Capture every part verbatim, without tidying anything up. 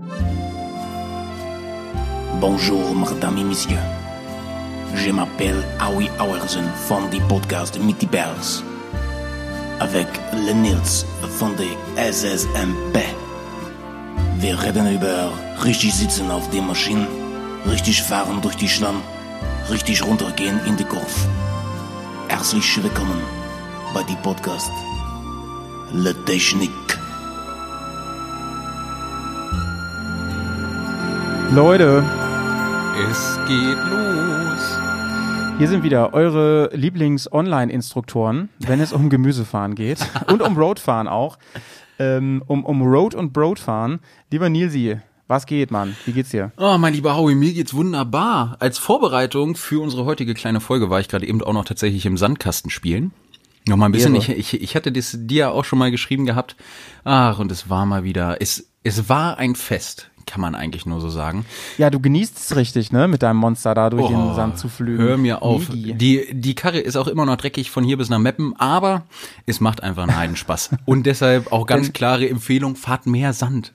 Bonjour, mesdames et messieurs. Je m'appelle Howie Auersen von die Podcast Mitty Bells. Avec le Nils von der S S M P. Wir reden über richtig sitzen auf der Maschine, richtig fahren durch die Schlamm, richtig runtergehen in die Kurve. Herzlich willkommen bei die Podcast Le Technik. Leute, es geht los. hier sind wieder eure Lieblings-Online-Instruktoren, wenn es um Gemüsefahren geht und um Roadfahren auch. Ähm, um, um Road und Broadfahren. Lieber Nilsi, was geht, Mann? Wie geht's dir? Oh, mein lieber Howie, mir geht's wunderbar. Als Vorbereitung für unsere heutige kleine Folge war ich gerade eben auch noch tatsächlich im Sandkasten spielen. Noch mal ein bisschen, ich, ich, ich hatte das dir auch schon mal geschrieben gehabt. Ach, und es war mal wieder, es, es war ein Fest, kann man eigentlich nur so sagen. Ja, du genießt es richtig, ne, mit deinem Monster da durch oh, den Sand zu flügen. Hör mir auf. Die, die Karre ist auch immer noch dreckig von hier bis nach Meppen, aber es macht einfach einen Heidenspaß. Und deshalb auch ganz klare Empfehlung, fahrt mehr Sand.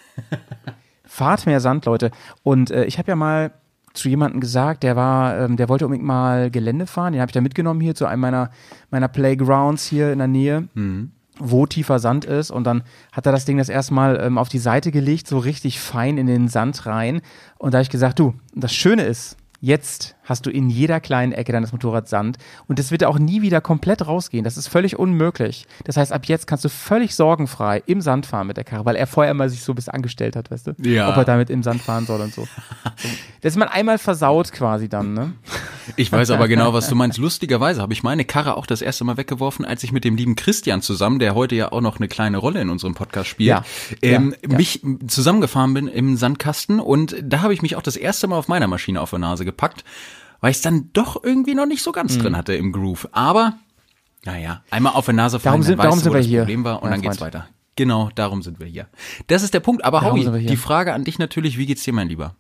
Fahrt mehr Sand, Leute. Und äh, ich habe ja mal zu jemandem gesagt, der war, ähm, der wollte unbedingt mal Gelände fahren. Den habe ich da mitgenommen hier zu einem meiner, meiner Playgrounds hier in der Nähe. Mhm. Wo tiefer Sand ist, und dann hat er das Ding das erstmal ähm, auf die Seite gelegt, so richtig fein in den Sand rein, und da habe ich gesagt, du, das Schöne ist, jetzt hast du in jeder kleinen Ecke deines Motorrads Sand, und das wird auch nie wieder komplett rausgehen, das ist völlig unmöglich. Das heißt, ab jetzt kannst du völlig sorgenfrei im Sand fahren mit der Karre, weil er vorher mal sich so ein bisschen angestellt hat, weißt du, ja. Ob er damit im Sand fahren soll und so. Das ist man einmal versaut quasi dann, ne? Ich weiß aber genau, was du meinst. Lustigerweise habe ich meine Karre auch das erste Mal weggeworfen, als ich mit dem lieben Christian zusammen, der heute ja auch noch eine kleine Rolle in unserem Podcast spielt, ja, ähm, ja, ja. mich zusammengefahren bin im Sandkasten, und da habe ich mich auch das erste Mal auf meiner Maschine auf der Nase gepackt, weil ich es dann doch irgendwie noch nicht so ganz mhm. drin hatte im Groove. Aber, naja, einmal auf der Nase fallen, darum sind, dann weißt darum du, wo sind das wir hier. Problem war, und ja, dann Freund. geht's weiter. Genau, darum sind wir hier. Das ist der Punkt. Aber darum Howie, die Frage an dich natürlich, wie geht's dir, mein Lieber?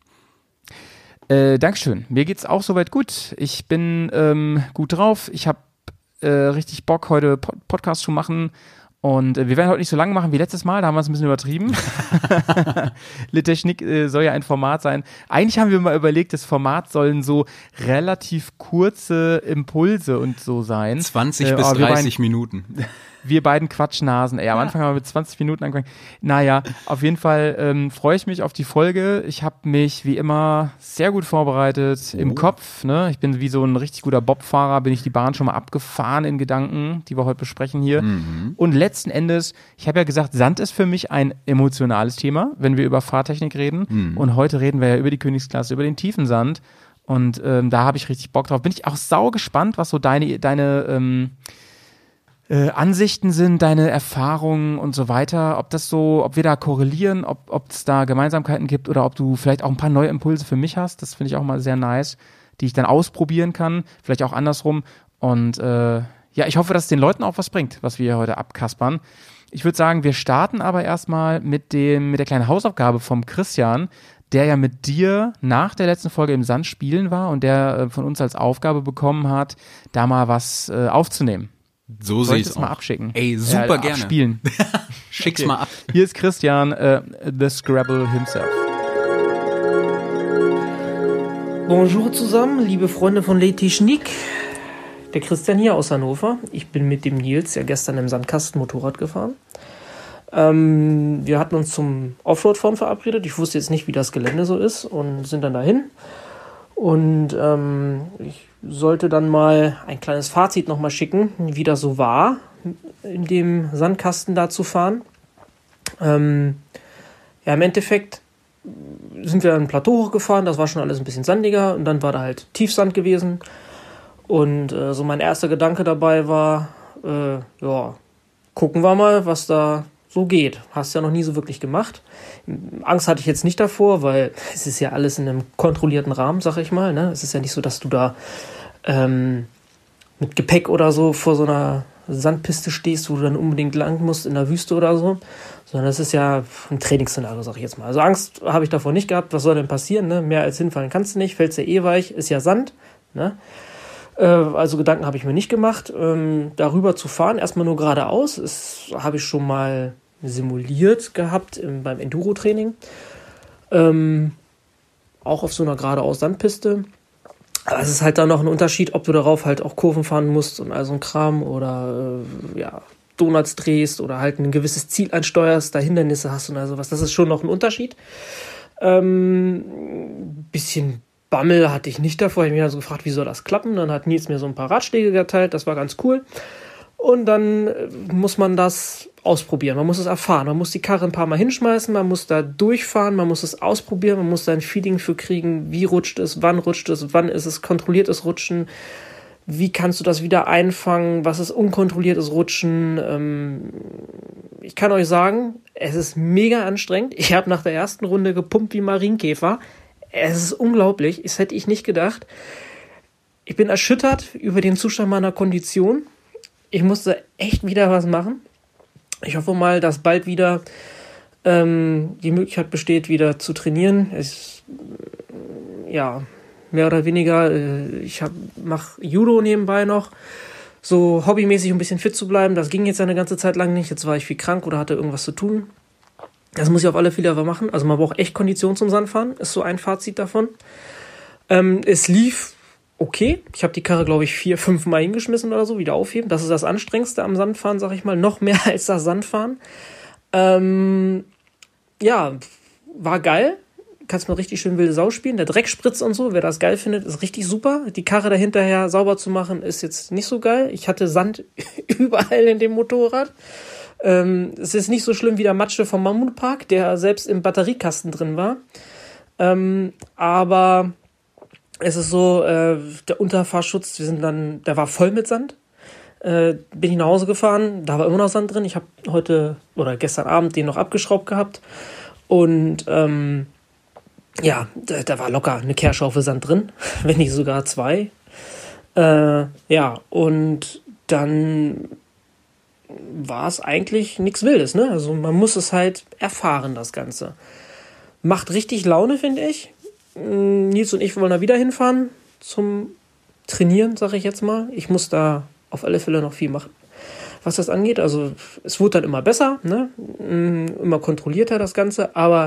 Äh, Dankeschön. Mir geht's auch soweit gut. Ich bin ähm, gut drauf. Ich habe äh, richtig Bock, heute Pod- Podcast zu machen. Und äh, wir werden heute nicht so lange machen wie letztes Mal. Da haben wir es ein bisschen übertrieben. Le Technik äh, soll ja ein Format sein. Eigentlich haben wir mal überlegt, das Format sollen so relativ kurze Impulse und so sein. zwanzig äh, bis dreißig Minuten. Wir beiden Quatschnasen. Ey, am Anfang haben wir mit zwanzig Minuten angefangen. Naja, auf jeden Fall ähm, freue ich mich auf die Folge. Ich habe mich wie immer sehr gut vorbereitet oh. im Kopf. Ne? Ich bin wie so ein richtig guter Bobfahrer, bin ich die Bahn schon mal abgefahren in Gedanken, die wir heute besprechen hier. Mhm. Und letzten Endes, ich habe ja gesagt, Sand ist für mich ein emotionales Thema, wenn wir über Fahrtechnik reden. Mhm. Und heute reden wir ja über die Königsklasse, über den tiefen Sand. Und ähm, da habe ich richtig Bock drauf. Bin ich auch sau gespannt, was so deine, deine ähm, Äh, Ansichten sind, deine Erfahrungen und so weiter, ob das so, ob wir da korrelieren, ob ob es da Gemeinsamkeiten gibt, oder ob du vielleicht auch ein paar neue Impulse für mich hast, das finde ich auch mal sehr nice, die ich dann ausprobieren kann, vielleicht auch andersrum, und äh, ja, ich hoffe, dass es den Leuten auch was bringt, was wir hier heute abkaspern. Ich würde sagen, wir starten aber erstmal mit dem, mit der kleinen Hausaufgabe vom Christian, der ja mit dir nach der letzten Folge im Sand spielen war und der äh, von uns als Aufgabe bekommen hat, da mal was äh, aufzunehmen. So sehe ich es mal abschicken. Ey, super ja, gerne. Abspielen. Schick's okay. mal ab. Hier ist Christian, äh, the Scrabble himself. Bonjour zusammen, liebe Freunde von Le Technik. Der Christian hier aus Hannover. Ich bin mit dem Nils ja gestern im Sandkasten Motorrad gefahren. Ähm, wir hatten uns zum Offroad-Fahren verabredet. Ich wusste jetzt nicht, wie das Gelände so ist, und sind dann dahin. Und ähm, ich sollte dann mal ein kleines Fazit nochmal schicken, wie das so war, in dem Sandkasten da zu fahren. Ähm, ja, im Endeffekt sind wir ein Plateau hochgefahren, das war schon alles ein bisschen sandiger, und dann war da halt Tiefsand gewesen. Und äh, so mein erster Gedanke dabei war, äh, ja, gucken wir mal, was da so geht. Hast ja noch nie so wirklich gemacht. Angst hatte ich jetzt nicht davor, weil es ist ja alles in einem kontrollierten Rahmen, sag ich mal. Ne? Es ist ja nicht so, dass du da ähm, mit Gepäck oder so vor so einer Sandpiste stehst, wo du dann unbedingt lang musst in der Wüste oder so. Sondern das ist ja ein Trainingsszenario, sag ich jetzt mal. Also Angst habe ich davor nicht gehabt. Was soll denn passieren? Ne? Mehr als hinfallen kannst du nicht. Fällst ja eh weich, ist ja Sand. Ne? Äh, also Gedanken habe ich mir nicht gemacht. Ähm, darüber zu fahren, erstmal nur geradeaus, das habe ich schon mal simuliert gehabt im, beim Enduro-Training. Ähm, auch auf so einer geradeaus Sandpiste. Aber es ist halt dann noch ein Unterschied, ob du darauf halt auch Kurven fahren musst und all so ein Kram oder äh, ja, Donuts drehst oder halt ein gewisses Ziel ansteuerst, da Hindernisse hast und all sowas. Das ist schon noch ein Unterschied. Ähm, bisschen Bammel hatte ich nicht davor. Ich habe mich also gefragt, wie soll das klappen? Dann hat Nils mir so ein paar Ratschläge geteilt. Das war ganz cool. Und dann muss man das ausprobieren. Man muss es erfahren. Man muss die Karre ein paar Mal hinschmeißen. Man muss da durchfahren. Man muss es ausprobieren. Man muss da ein Feeling für kriegen. Wie rutscht es? Wann rutscht es? Wann ist es kontrolliertes Rutschen? Wie kannst du das wieder einfangen? Was ist unkontrolliertes Rutschen? Ähm, ich kann euch sagen, es ist mega anstrengend. Ich habe nach der ersten Runde gepumpt wie Marienkäfer. Es ist unglaublich. Das hätte ich nicht gedacht. Ich bin erschüttert über den Zustand meiner Kondition. Ich musste echt wieder was machen. Ich hoffe mal, dass bald wieder ähm, die Möglichkeit besteht, wieder zu trainieren. Es, ja, mehr oder weniger. Äh, ich mache Judo nebenbei noch, so hobbymäßig, um ein bisschen fit zu bleiben. Das ging jetzt eine ganze Zeit lang nicht. Jetzt war ich viel krank oder hatte irgendwas zu tun. Das muss ich auf alle Fälle aber machen. Also man braucht echt Kondition zum Sandfahren, ist so ein Fazit davon. Ähm, es lief okay. Ich habe die Karre, glaube ich, vier, fünf Mal hingeschmissen oder so, wieder aufheben. Das ist das Anstrengendste am Sandfahren, sag ich mal. Noch mehr als das Sandfahren. Ähm, ja, war geil. Kannst mal richtig schön wilde Sau spielen. Der Dreck spritzt und so. Wer das geil findet, ist richtig super. Die Karre dahinterher sauber zu machen, ist jetzt nicht so geil. Ich hatte Sand überall in dem Motorrad. Ähm, es ist nicht so schlimm wie der Matsche vom Mammutpark, der selbst im Batteriekasten drin war. Ähm, aber es ist so, äh, der Unterfahrschutz, wir sind dann, der war voll mit Sand. Äh, bin ich nach Hause gefahren, da war immer noch Sand drin. Ich habe heute oder gestern Abend den noch abgeschraubt gehabt. Und ähm, ja, da, da war locker eine Kehrschaufel Sand drin, wenn nicht sogar zwei. Äh, ja, und dann war es eigentlich nichts Wildes, ne? Also man muss es halt erfahren, das Ganze. Macht richtig Laune, finde ich. Nils und ich wollen da wieder hinfahren zum Trainieren, sage ich jetzt mal. Ich muss da auf alle Fälle noch viel machen, was das angeht. Also es wurde dann immer besser, ne? Immer kontrollierter das Ganze, aber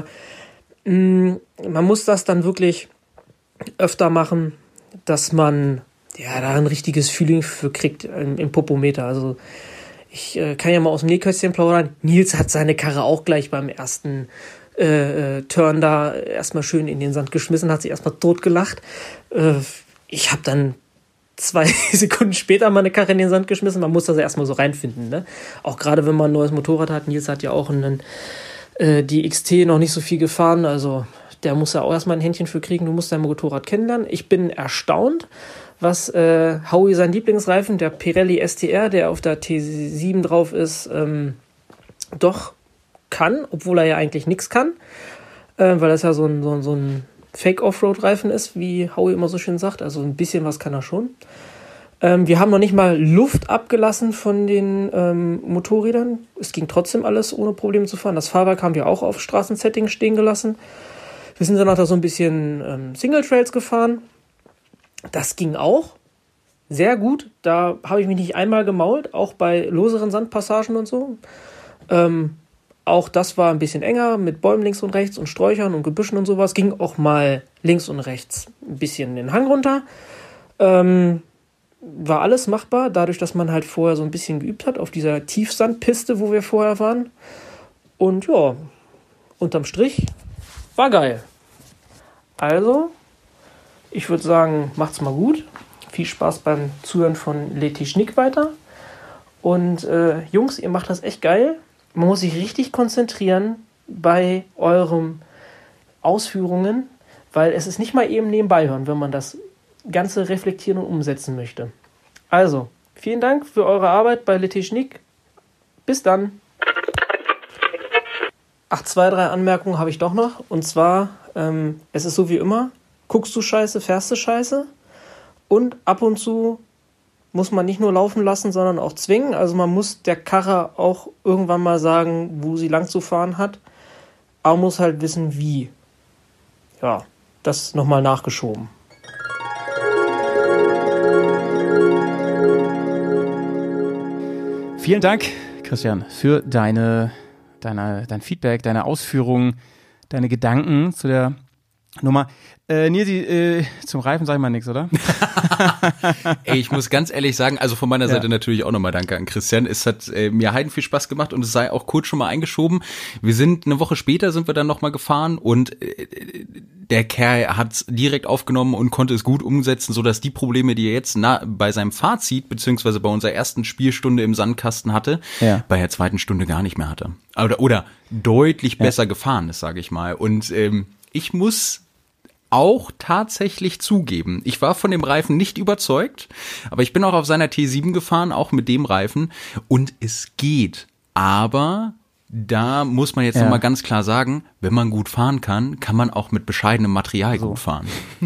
mh, man muss das dann wirklich öfter machen, dass man ja da ein richtiges Feeling für kriegt im, im Popometer. Also ich äh, kann ja mal aus dem Nähkästchen plaudern. Nils hat seine Karre auch gleich beim ersten Äh, Turn da erstmal schön in den Sand geschmissen, hat sich erstmal totgelacht. Äh, ich habe dann zwei Sekunden später meine Karre in den Sand geschmissen. Man muss das ja erstmal so reinfinden, ne? Auch gerade wenn man ein neues Motorrad hat. Nils hat ja auch einen, äh, die X T noch nicht so viel gefahren, also der muss ja auch erstmal ein Händchen für kriegen. Du musst dein Motorrad kennenlernen. Ich bin erstaunt, was äh, Howie, sein Lieblingsreifen, der Pirelli S T R, der auf der T sieben drauf ist, ähm, doch kann, obwohl er ja eigentlich nichts kann, äh, weil das ja so ein, so ein, so ein Fake-Offroad-Reifen ist, wie Howie immer so schön sagt. Also ein bisschen was kann er schon. Ähm, wir haben noch nicht mal Luft abgelassen von den ähm, Motorrädern. Es ging trotzdem alles ohne Probleme zu fahren. Das Fahrwerk haben wir auch auf Straßensetting stehen gelassen. Wir sind danach da so ein bisschen ähm, Single-Trails gefahren. Das ging auch sehr gut. Da habe ich mich nicht einmal gemault, auch bei loseren Sandpassagen und so. Ähm, Auch das war ein bisschen enger mit Bäumen links und rechts und Sträuchern und Gebüschen und sowas. Ging auch mal links und rechts ein bisschen den Hang runter. Ähm, war alles machbar, dadurch, dass man halt vorher so ein bisschen geübt hat auf dieser Tiefsandpiste, wo wir vorher waren. Und ja, unterm Strich war geil. Also, ich würde sagen, macht's mal gut. Viel Spaß beim Zuhören von Leti Schnick weiter. Und äh, Jungs, ihr macht das echt geil. Man muss sich richtig konzentrieren bei euren Ausführungen, weil es ist nicht mal eben nebenbei hören, wenn man das Ganze reflektieren und umsetzen möchte. Also, vielen Dank für eure Arbeit bei Le Technique. Bis dann. Ach, zwei, drei Anmerkungen habe ich doch noch. Und zwar, ähm, es ist so wie immer, guckst du Scheiße, fährst du Scheiße. Und ab und zu muss man nicht nur laufen lassen, sondern auch zwingen. Also man muss der Karre auch irgendwann mal sagen, wo sie lang zu fahren hat. Aber man muss halt wissen, wie. Ja, das nochmal nachgeschoben. Vielen Dank, Christian, für deine, deine, dein Feedback, deine Ausführungen. deine Gedanken zu der Nummer. Äh, Nilsi, äh, zum Reifen sag ich mal nichts, oder? Ey, ich muss ganz ehrlich sagen, also von meiner Ja. Seite natürlich auch nochmal danke an Christian. Es hat äh, mir heiden viel Spaß gemacht und es sei auch kurz schon mal eingeschoben. Wir sind, eine Woche später sind wir dann nochmal gefahren und äh, der Kerl hat's direkt aufgenommen und konnte es gut umsetzen, sodass die Probleme, die er jetzt na, bei seinem Fazit, beziehungsweise bei unserer ersten Spielstunde im Sandkasten hatte, Ja. bei der zweiten Stunde gar nicht mehr hatte. Oder, oder deutlich Ja. besser gefahren ist, sage ich mal. Und ähm, ich muss auch tatsächlich zugeben, ich war von dem Reifen nicht überzeugt, aber ich bin auch auf seiner T sieben gefahren, auch mit dem Reifen, und es geht. Aber da muss man jetzt Ja. nochmal ganz klar sagen, wenn man gut fahren kann, kann man auch mit bescheidenem Material So. gut fahren.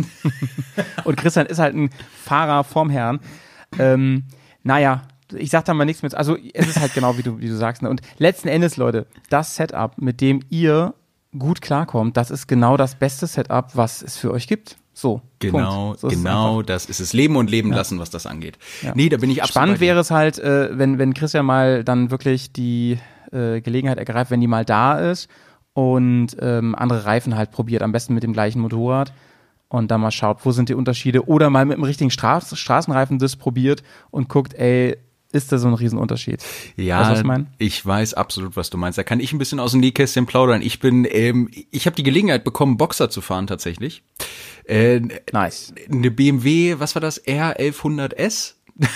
Und Christian ist halt ein Fahrer vorm Herrn. Ähm, naja, ich sag da mal nichts mit. Also es ist halt genau wie du, wie du sagst. Ne? Und letzten Endes, Leute, das Setup, mit dem ihr gut klarkommt, das ist genau das beste Setup, was es für euch gibt. So, Genau, Punkt. So ist es genau, einfach. das ist es. Leben und leben lassen, was das angeht. Ja. Nee, da bin ich absolut Spannend bei dir. wäre es halt, äh, wenn, wenn Christian mal dann wirklich die äh, Gelegenheit ergreift, wenn die mal da ist und ähm, andere Reifen halt probiert, am besten mit dem gleichen Motorrad und dann mal schaut, wo sind die Unterschiede oder mal mit einem richtigen Straß Straßenreifen das probiert und guckt, ey, ist da so ein Riesenunterschied? Ja, Weißt du, was ich meine? ich weiß absolut, was du meinst. Da kann ich ein bisschen aus dem Nähkästchen plaudern. Ich bin, ähm, ich habe die Gelegenheit bekommen, Boxer zu fahren tatsächlich. Äh, Nice. eine B M W, was war das? R elfhundert S.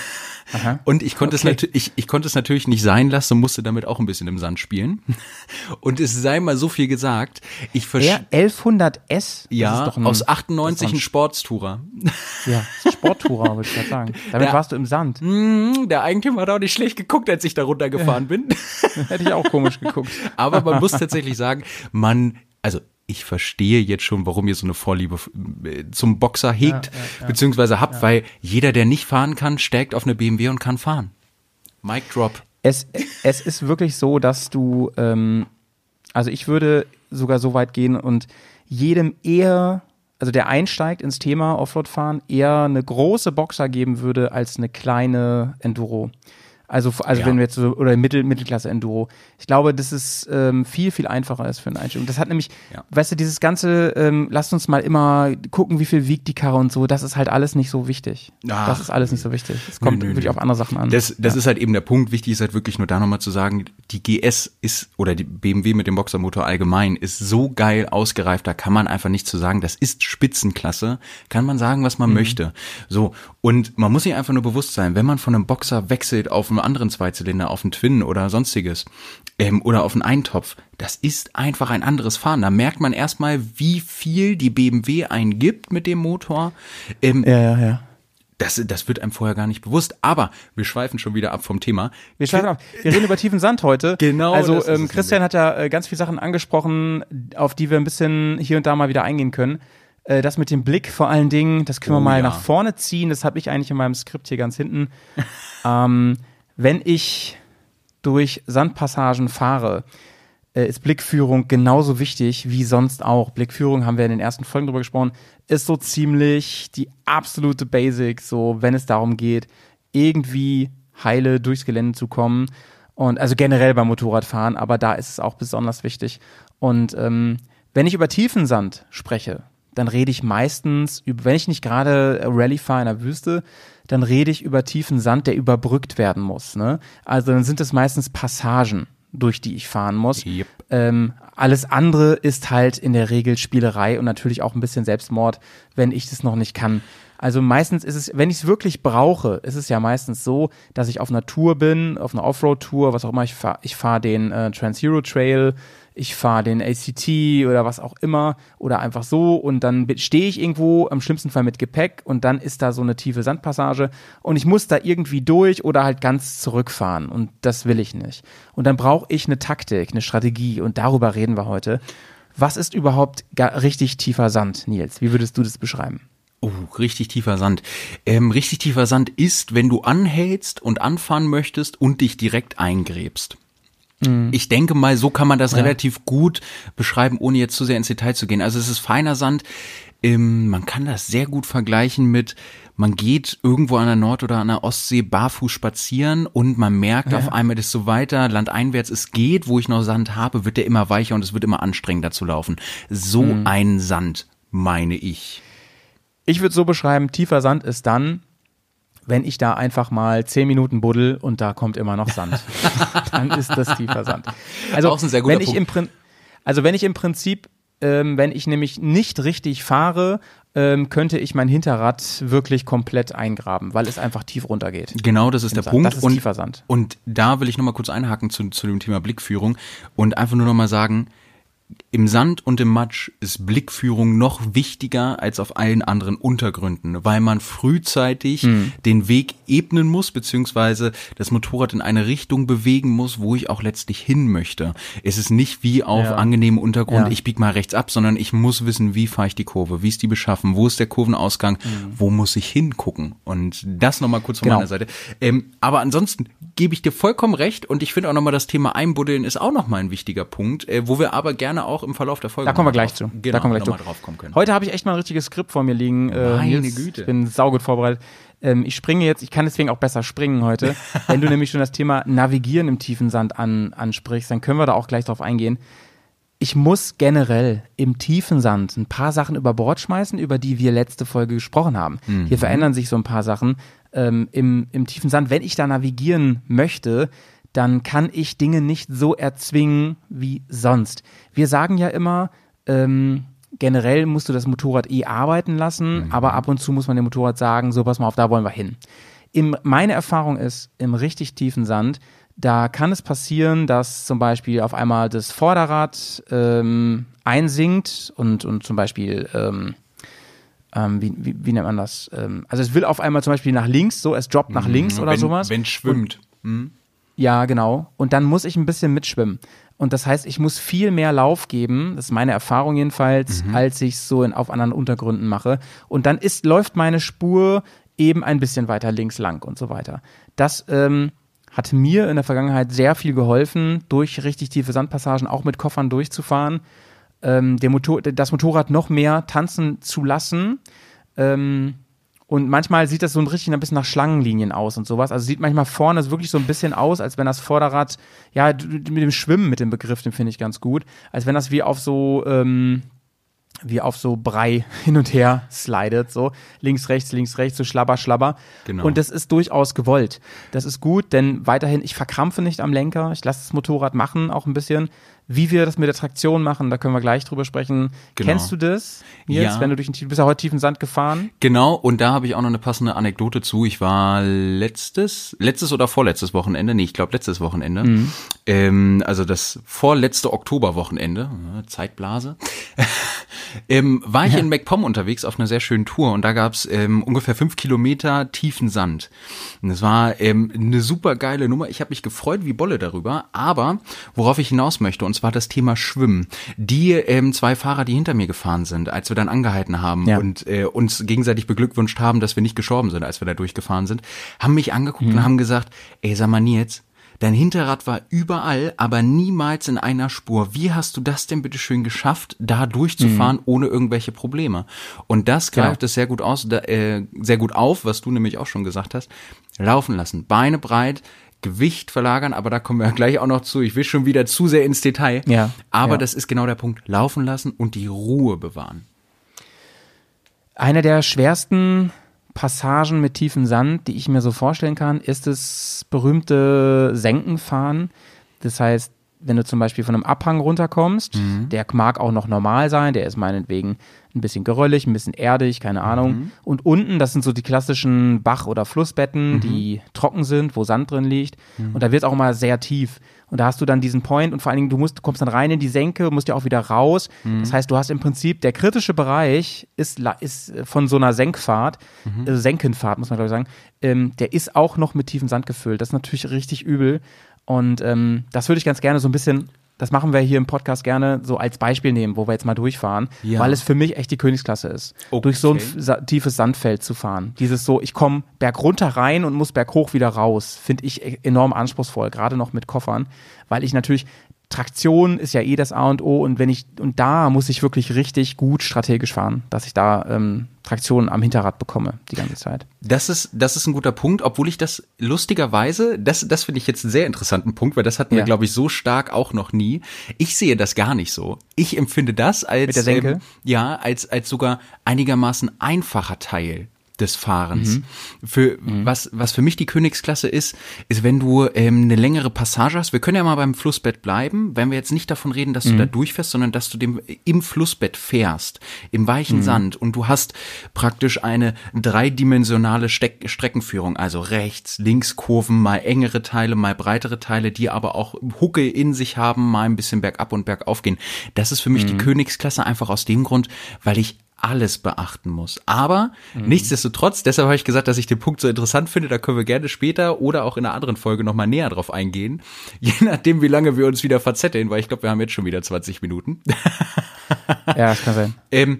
Aha. Und ich konnte Okay. es natürlich, ich, ich konnte es natürlich nicht sein lassen und musste damit auch ein bisschen im Sand spielen. Und es sei mal so viel gesagt, ich verstehe. R elfhundert S? Das Ja, ist doch ein, aus achtundneunzig das ein ist Sportstourer. doch ein, ja, Sporttourer, würde ich gerade sagen. Damit Der- warst du im Sand. Mm, Der Eigentümer hat auch nicht schlecht geguckt, als ich da runtergefahren bin. Hätte ich auch komisch geguckt. Aber man muss tatsächlich sagen, man, also ich verstehe jetzt schon, warum ihr so eine Vorliebe äh, zum Boxer hegt, Ja, ja, ja. beziehungsweise habt, weil jeder, der nicht fahren kann, steigt auf eine B M W und kann fahren. Mic drop. Es, es ist wirklich so, dass du, ähm, also ich würde sogar so weit gehen und jedem eher, also der einsteigt ins Thema Offroad-Fahren, eher eine große Boxer geben würde als eine kleine Enduro. Also, also Ja. wenn wir jetzt so, oder Mittel, Mittelklasse Enduro. Ich glaube, dass es ähm, viel, viel einfacher ist für einen Einstieg. Und das hat nämlich, Ja. weißt du, dieses ganze, ähm, lasst uns mal immer gucken, wie viel wiegt die Karre und so, das ist halt alles nicht so wichtig. Ach, das ist alles nicht so wichtig. Es kommt nö, nö, wirklich nö. auf andere Sachen an. Das, das ja. ist halt eben der Punkt. Wichtig ist halt wirklich nur da nochmal zu sagen, die G S ist, oder die B M W mit dem Boxermotor allgemein, ist so geil ausgereift, da kann man einfach nicht zu sagen, das ist Spitzenklasse, kann man sagen, was man Mhm. möchte. So, und man muss sich einfach nur bewusst sein, wenn man von einem Boxer wechselt auf einen anderen Zweizylinder, auf einen Twin oder sonstiges, ähm, oder auf einen Eintopf, das ist einfach ein anderes Fahren. Da merkt man erstmal, wie viel die B M W eingibt mit dem Motor. Ähm, Ja, ja, ja. Das, das wird einem vorher gar nicht bewusst. Aber wir schweifen schon wieder ab vom Thema. Wir, schweifen ab. Wir reden über tiefen Sand heute. Genau, Also das ist ähm, es Christian hat ja äh, ganz viele Sachen angesprochen, auf die wir ein bisschen hier und da mal wieder eingehen können. Äh, das mit dem Blick vor allen Dingen, das können wir Oh, mal ja. nach vorne ziehen. Das habe ich eigentlich in meinem Skript hier ganz hinten. ähm, wenn ich durch Sandpassagen fahre, äh, ist Blickführung genauso wichtig wie sonst auch. Blickführung, haben wir in den ersten Folgen drüber gesprochen, ist so ziemlich die absolute Basic, so wenn es darum geht, irgendwie heile durchs Gelände zu kommen. Und also generell beim Motorradfahren, aber da ist es auch besonders wichtig. Und ähm, wenn ich über tiefen Sand spreche, dann rede ich meistens, über, wenn ich nicht gerade Rallye fahre in der Wüste, dann rede ich über tiefen Sand, der überbrückt werden muss. Ne? Also dann sind es meistens Passagen, durch die ich fahren muss. Yep. Ähm, alles andere ist halt in der Regel Spielerei und natürlich auch ein bisschen Selbstmord, wenn ich das noch nicht kann. Also meistens ist es, wenn ich es wirklich brauche, ist es ja meistens so, dass ich auf einer Tour bin, auf einer Offroad-Tour, was auch immer, ich fahre ich fahr den äh, Trans-Euro Trail, ich fahre den A C T oder was auch immer oder einfach so und dann stehe ich irgendwo, im schlimmsten Fall mit Gepäck und dann ist da so eine tiefe Sandpassage und ich muss da irgendwie durch oder halt ganz zurückfahren und das will ich nicht. Und dann brauche ich eine Taktik, eine Strategie und darüber reden wir heute. Was ist überhaupt gar richtig tiefer Sand, Nils? Wie würdest du das beschreiben? Oh, richtig tiefer Sand. Ähm, richtig tiefer Sand ist, wenn du anhältst und anfahren möchtest und dich direkt eingräbst. Mhm. Ich denke mal, so kann man das ja. relativ gut beschreiben, ohne jetzt zu sehr ins Detail zu gehen. Also es ist feiner Sand. Ähm, man kann das sehr gut vergleichen mit, man geht irgendwo an der Nord- oder an der Ostsee barfuß spazieren und man merkt ja. auf einmal, desto weiter landeinwärts es geht, wo ich noch Sand habe, wird der immer weicher und es wird immer anstrengender zu laufen. So mhm. ein Sand, meine ich. Ich würde so beschreiben, tiefer Sand ist dann, wenn ich da einfach mal zehn Minuten buddel und da kommt immer noch Sand. Dann ist das tiefer Sand. Also, auch ein sehr guter wenn ich im Prin- also wenn ich im Prinzip, ähm, wenn ich nämlich nicht richtig fahre, ähm, könnte ich mein Hinterrad wirklich komplett eingraben, weil es einfach tief runtergeht. Genau, das ist der Sand. Punkt. Das ist und, tiefer Sand. Und da will ich nochmal kurz einhaken zu, zu dem Thema Blickführung und einfach nur nochmal sagen, im Sand und im Matsch ist Blickführung noch wichtiger als auf allen anderen Untergründen, weil man frühzeitig mhm. den Weg ebnen muss, beziehungsweise das Motorrad in eine Richtung bewegen muss, wo ich auch letztlich hin möchte. Es ist nicht wie auf ja. angenehmem Untergrund, ja. ich bieg mal rechts ab, sondern ich muss wissen, wie fahre ich die Kurve, wie ist die beschaffen, wo ist der Kurvenausgang, mhm. wo muss ich hingucken. Und das nochmal kurz von genau. meiner Seite. Ähm, aber ansonsten gebe ich dir vollkommen recht und ich finde auch nochmal, das Thema Einbuddeln ist auch nochmal ein wichtiger Punkt, äh, wo wir aber gerne auch im Verlauf der Folge da kommen wir gleich zu. Genau, da kommen wir gleich zu. Drauf kommen können. Heute habe ich echt mal ein richtiges Skript vor mir liegen. Äh, Meine Nils. Güte. Ich bin saugut vorbereitet. Ähm, ich springe jetzt, ich kann deswegen auch besser springen heute. Wenn du nämlich schon das Thema Navigieren im tiefen Sand an, ansprichst, dann können wir da auch gleich drauf eingehen. Ich muss generell im tiefen Sand ein paar Sachen über Bord schmeißen, über die wir letzte Folge gesprochen haben. Mhm. Hier verändern sich so ein paar Sachen ähm, im, im tiefen Sand. Wenn ich da navigieren möchte, dann kann ich Dinge nicht so erzwingen wie sonst. Wir sagen ja immer, ähm, generell musst du das Motorrad eh arbeiten lassen, mhm. aber ab und zu muss man dem Motorrad sagen, so pass mal auf, da wollen wir hin. Im, meine Erfahrung ist, im richtig tiefen Sand, da kann es passieren, dass zum Beispiel auf einmal das Vorderrad ähm, einsinkt und, und zum Beispiel, ähm, ähm, wie, wie, wie nennt man das? Ähm, also es will auf einmal zum Beispiel nach links, so es droppt nach links mhm, oder wenn, sowas. Wenn es schwimmt. Und, mhm. Ja, genau. Und dann muss ich ein bisschen mitschwimmen. Und das heißt, ich muss viel mehr Lauf geben, das ist meine Erfahrung jedenfalls, mhm. als ich es so in, auf anderen Untergründen mache. Und dann ist, läuft meine Spur eben ein bisschen weiter links lang und so weiter. Das ähm, hat mir in der Vergangenheit sehr viel geholfen, durch richtig tiefe Sandpassagen auch mit Koffern durchzufahren, ähm, der Motor, das Motorrad noch mehr tanzen zu lassen. Ähm, Und manchmal sieht das so ein richtig ein bisschen nach Schlangenlinien aus und sowas. Also sieht manchmal vorne so wirklich so ein bisschen aus, als wenn das Vorderrad, ja, mit dem Schwimmen, mit dem Begriff, den finde ich ganz gut, als wenn das wie auf so, ähm, wie auf so Brei hin und her slidet, so links, rechts, links, rechts, so schlabber, schlabber. Genau. Und das ist durchaus gewollt. Das ist gut, denn weiterhin, ich verkrampfe nicht am Lenker, ich lasse das Motorrad machen, auch ein bisschen. Wie wir das mit der Traktion machen, da können wir gleich drüber sprechen. Genau. Kennst du das, Nils, ja. wenn du durch den, du bist ja heute tiefen Sand gefahren? Genau, und da habe ich auch noch eine passende Anekdote zu. Ich war letztes, letztes oder vorletztes Wochenende, nee, ich glaube letztes Wochenende, mhm. ähm, also das vorletzte Oktoberwochenende, Zeitblase, ähm, war ich ja. in MacPom unterwegs auf einer sehr schönen Tour und da gab's ähm, ungefähr fünf Kilometer tiefen Sand. Und das war ähm, eine super geile Nummer. Ich habe mich gefreut wie Bolle darüber, aber worauf ich hinaus möchte, und zwar das Thema Schwimmen. Die ähm, zwei Fahrer, die hinter mir gefahren sind, als wir dann angehalten haben ja. und äh, uns gegenseitig beglückwünscht haben, dass wir nicht gestorben sind, als wir da durchgefahren sind, haben mich angeguckt mhm. und haben gesagt, ey, sag mal Nils, dein Hinterrad war überall, aber niemals in einer Spur. Wie hast du das denn bitte schön geschafft, da durchzufahren, mhm. ohne irgendwelche Probleme? Und das greift es sehr gut aus, da, äh, sehr gut auf, was du nämlich auch schon gesagt hast. Laufen lassen, Beine breit, Gewicht verlagern, aber da kommen wir gleich auch noch zu. Ich will schon wieder zu sehr ins Detail. Ja, aber ja. das ist genau der Punkt. Laufen lassen und die Ruhe bewahren. Eine der schwersten Passagen mit tiefem Sand, die ich mir so vorstellen kann, ist das berühmte Senkenfahren. Das heißt, wenn du zum Beispiel von einem Abhang runterkommst, mhm. der mag auch noch normal sein, der ist meinetwegen ein bisschen geröllig, ein bisschen erdig, keine Ahnung. Mhm. Und unten, das sind so die klassischen Bach- oder Flussbetten, mhm. die trocken sind, wo Sand drin liegt. Mhm. Und da wird es auch immer sehr tief. Und da hast du dann diesen Point und vor allen Dingen, du musst, du kommst dann rein in die Senke, musst ja auch wieder raus. Mhm. Das heißt, du hast im Prinzip, der kritische Bereich ist, ist von so einer Senkfahrt, mhm. äh, Senkenfahrt, muss man glaube ich sagen, ähm, der ist auch noch mit tiefem Sand gefüllt. Das ist natürlich richtig übel. Und ähm, das würde ich ganz gerne so ein bisschen das machen wir hier im Podcast gerne so als Beispiel nehmen, wo wir jetzt mal durchfahren, Ja. weil es für mich echt die Königsklasse ist, Okay. durch so ein sa- tiefes Sandfeld zu fahren. Dieses so, ich komme bergunter rein und muss berghoch wieder raus, finde ich e- enorm anspruchsvoll, gerade noch mit Koffern, weil ich natürlich Traktion ist ja eh das A und O und wenn ich und da muss ich wirklich richtig gut strategisch fahren, dass ich da ähm, Traktion am Hinterrad bekomme die ganze Zeit. Das ist, das ist ein guter Punkt, obwohl ich das lustigerweise, das, das finde ich jetzt einen sehr interessanten Punkt, weil das hatten wir, Ja. glaube ich, so stark auch noch nie. Ich sehe das gar nicht so. Ich empfinde das als, Mit der Senke? ähm, ja, als, als sogar einigermaßen einfacher Teil des Fahrens. Mhm. Für was was für mich die Königsklasse ist, ist, wenn du ähm, eine längere Passage hast. Wir können ja mal beim Flussbett bleiben, wenn wir jetzt nicht davon reden, dass Mhm. du da durchfährst, sondern dass du dem im Flussbett fährst, im Mhm. weichen Sand und du hast praktisch eine dreidimensionale Steck Streckenführung, also rechts, links Kurven, mal engere Teile, mal breitere Teile, die aber auch Hucke in sich haben, mal ein bisschen bergab und bergauf gehen. Das ist für mich Mhm. die Königsklasse einfach aus dem Grund, weil ich alles beachten muss. Aber Mhm. nichtsdestotrotz, deshalb habe ich gesagt, dass ich den Punkt so interessant finde, da können wir gerne später oder auch in einer anderen Folge nochmal näher drauf eingehen. Je nachdem, wie lange wir uns wieder verzetteln, weil ich glaube, wir haben jetzt schon wieder zwanzig Minuten. Ja, das kann sein. ähm,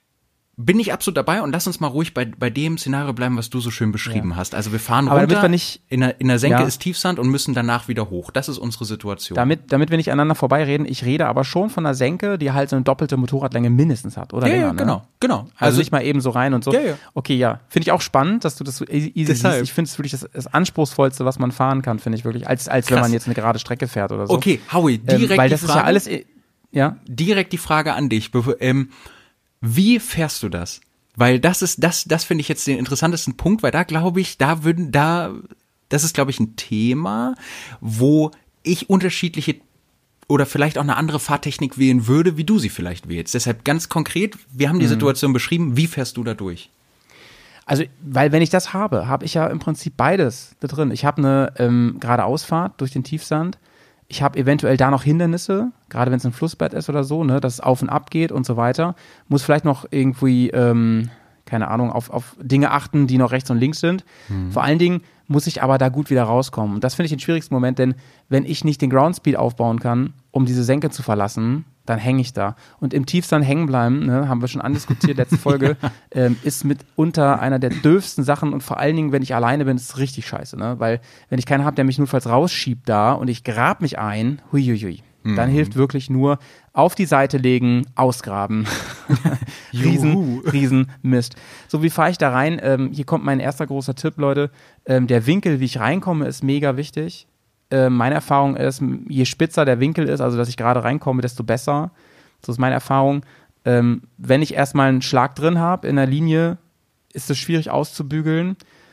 bin ich absolut dabei und lass uns mal ruhig bei, bei dem Szenario bleiben, was du so schön beschrieben hast. Also wir fahren Aber runter, damit wir nicht- in, der, in der Senke Ja. ist Tiefsand und müssen danach wieder hoch. Das ist unsere Situation. Damit, damit wir nicht aneinander vorbeireden, ich rede aber schon von einer Senke, die halt so eine doppelte Motorradlänge mindestens hat, oder ja, länger, ja, ne? genau, genau. Also, nicht mal eben so rein und so. Ja, ja. Okay, ja. Finde ich auch spannend, dass du das so easy easy Deshalb. siehst. Ich finde es wirklich das, das Anspruchsvollste, was man fahren kann, finde ich wirklich, als, als wenn Krass. man jetzt eine gerade Strecke fährt oder so. Okay, Howie, direkt ähm, weil die das Frage. ist ja alles, äh, ja. direkt die Frage an dich. Bevor- Ähm, wie fährst du das? Weil das ist, das, das finde ich jetzt den interessantesten Punkt, weil da glaube ich, da würden, da, das ist glaube ich ein Thema, wo ich unterschiedliche oder vielleicht auch eine andere Fahrtechnik wählen würde, wie du sie vielleicht wählst. Deshalb ganz konkret, wir haben die Situation beschrieben, wie fährst du da durch? Also, weil wenn ich das habe, habe ich ja im Prinzip beides da drin. Ich habe eine ähm, Geradeausfahrt durch den Tiefsand. Ich habe eventuell da noch Hindernisse, gerade wenn es ein Flussbett ist oder so, ne, dass es auf und ab geht und so weiter. Muss vielleicht noch irgendwie, ähm, keine Ahnung, auf, auf Dinge achten, die noch rechts und links sind. Vor allen Dingen muss ich aber da gut wieder rauskommen. Und das finde ich den schwierigsten Moment, denn wenn ich nicht den Groundspeed aufbauen kann, um diese Senke zu verlassen, dann hänge ich da. Und im Tiefsand hängen bleiben, ne, haben wir schon andiskutiert, letzte Folge, ähm, ist mitunter einer der dürfsten Sachen und vor allen Dingen, wenn ich alleine bin, ist es richtig scheiße, ne, weil wenn ich keinen habe, der mich notfalls rausschiebt da und ich grab mich ein, huiuiui, dann hilft wirklich nur auf die Seite legen, ausgraben. riesen, riesen Mist. So, wie fahre ich da rein? Ähm, hier kommt mein erster großer Tipp, Leute. Ähm, der Winkel, wie ich reinkomme, ist mega wichtig. Äh, meine Erfahrung ist, je spitzer der Winkel ist, also dass ich gerade reinkomme, desto besser. So ist meine Erfahrung. Ähm, wenn ich erstmal einen Schlag drin habe in der Linie, ist es schwierig auszubügeln.